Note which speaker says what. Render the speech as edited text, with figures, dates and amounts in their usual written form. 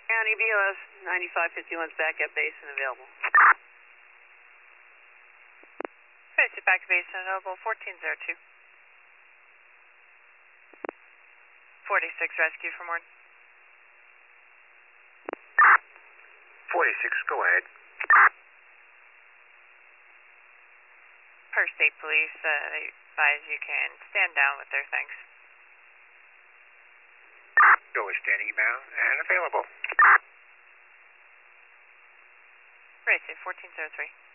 Speaker 1: County BOS 9551's backup basin available.
Speaker 2: Basic backup basin available 1402. 46 rescue for more.
Speaker 3: 46, go ahead.
Speaker 2: First State Police, they advise you can stand down with their things.
Speaker 3: Go is standing bound and available.
Speaker 2: Basic 1403.